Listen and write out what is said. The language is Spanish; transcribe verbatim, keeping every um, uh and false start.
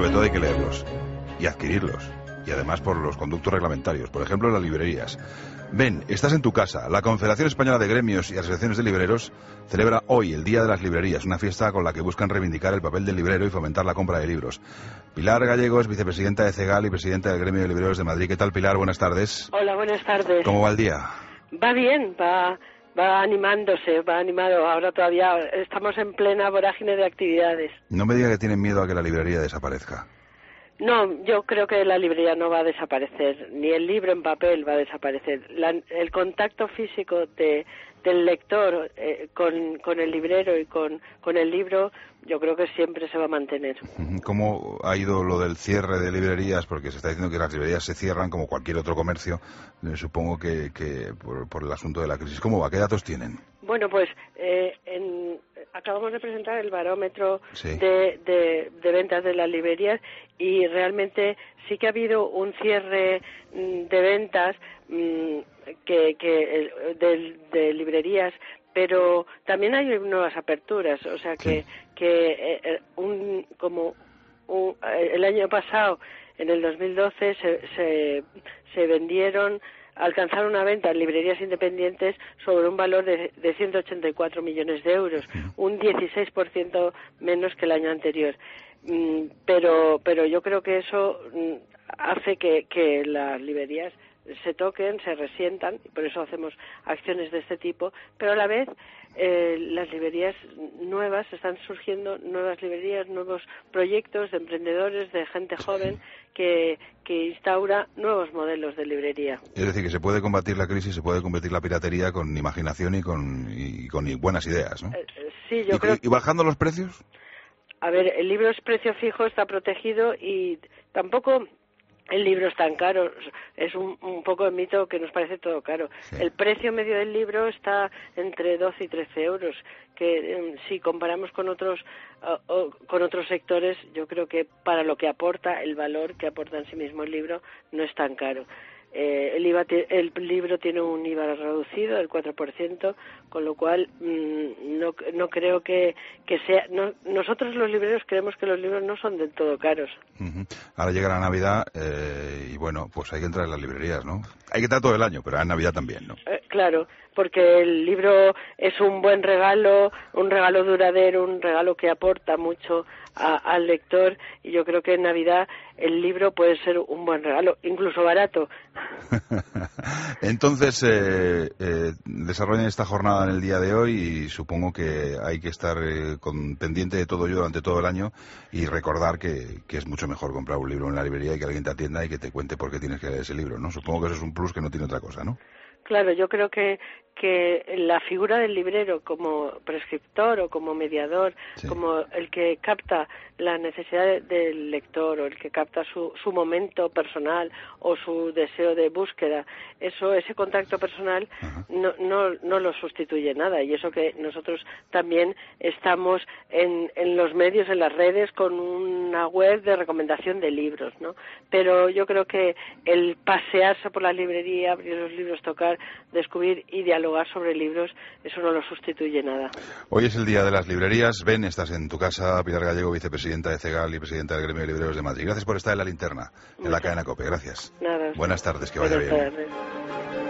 sobre todo hay que leerlos y adquirirlos. Y además por los conductos reglamentarios, por ejemplo en las librerías. Ven, estás en tu casa. La Confederación Española de Gremios y Asociaciones de Libreros celebra hoy el Día de las Librerías, una fiesta con la que buscan reivindicar el papel del librero y fomentar la compra de libros. Pilar Gallego es vicepresidenta de CEGAL y presidenta del Gremio de Libreros de Madrid. ¿Qué tal, Pilar? Buenas tardes. Hola, buenas tardes. ¿Cómo va el día? Va bien, va, va animándose, va animado. Ahora todavía estamos en plena vorágine de actividades. No me diga que tienen miedo a que la librería desaparezca. No, yo creo que la librería no va a desaparecer, ni el libro en papel va a desaparecer. La, el contacto físico de, del lector eh, con, con el librero y con, con el libro, yo creo que siempre se va a mantener. ¿Cómo ha ido lo del cierre de librerías? Porque se está diciendo que las librerías se cierran como cualquier otro comercio, eh, supongo que, que por, por el asunto de la crisis. ¿Cómo va? ¿Qué datos tienen? Bueno, pues eh, en, acabamos de presentar el barómetro sí. de, de, de ventas de las librerías y realmente sí que ha habido un cierre mm, de ventas mm, que, que de, de librerías, pero también hay nuevas aperturas, o sea que, sí. que eh, un, como un, el año pasado, en el dos mil doce, se, se, se vendieron alcanzaron una venta en librerías independientes sobre un valor de, de ciento ochenta y cuatro millones de euros, un dieciséis por ciento menos que el año anterior. Mm, pero, pero yo creo que eso mm, hace que, que las librerías se toquen, se resientan, y por eso hacemos acciones de este tipo, pero a la vez eh, las librerías nuevas, están surgiendo nuevas librerías, nuevos proyectos de emprendedores, de gente joven que, que instaura nuevos modelos de librería. Es decir, que se puede combatir la crisis, se puede combatir la piratería con imaginación y con, y con buenas ideas, ¿no? Eh, sí, yo ¿Y, creo. ¿Y bajando los precios? A ver, el libro es precio fijo, está protegido y tampoco el libro es tan caro, es un, un poco el mito que nos parece todo caro. Sí. El precio medio del libro está entre doce y trece euros, que um, si comparamos con otros uh, uh, con otros sectores, yo creo que para lo que aporta, el valor que aporta en sí mismo el libro, no es tan caro. Eh, el, I V A t- el libro tiene un I V A reducido del cuatro por ciento, con lo cual mmm, no, no creo que, que sea... No, nosotros los libreros creemos que los libros no son del todo caros. Uh-huh. Ahora llega la Navidad eh, y bueno, pues hay que entrar en las librerías, ¿no? Hay que estar todo el año, pero en Navidad también, ¿no? Eh, claro, porque el libro es un buen regalo, un regalo duradero, un regalo que aporta mucho a, al lector, y yo creo que en Navidad el libro puede ser un buen regalo, incluso barato. Entonces, eh, eh, desarrollan esta jornada en el día de hoy y supongo que hay que estar eh, con, pendiente de todo ello durante todo el año y recordar que, que es mucho mejor comprar un libro en la librería y que alguien te atienda y que te cuente por qué tienes que leer ese libro, ¿no? Supongo que eso es un plus que no tiene otra cosa, ¿no? Claro, yo creo que, que la figura del librero como prescriptor o como mediador, sí. como el que capta la necesidad de, del lector o el que capta su, su momento personal o su deseo de búsqueda, eso, ese contacto personal no, no, no lo sustituye nada, y eso que nosotros también estamos en, en los medios, en las redes, con una web de recomendación de libros, ¿no? Pero yo creo que el pasearse por la librería, abrir los libros, tocar, descubrir y dialogar sobre libros, eso no lo sustituye nada. Hoy es el Día de las Librerías. Ven, estás en tu casa. Pilar Gallego, vicepresidenta de CEGAL y presidenta del Gremio de Libreros de Madrid. Gracias por estar en la linterna, en Muchas. la cadena COPE. Gracias. Nada. Buenas tardes, que vaya Buenas bien. Tardes.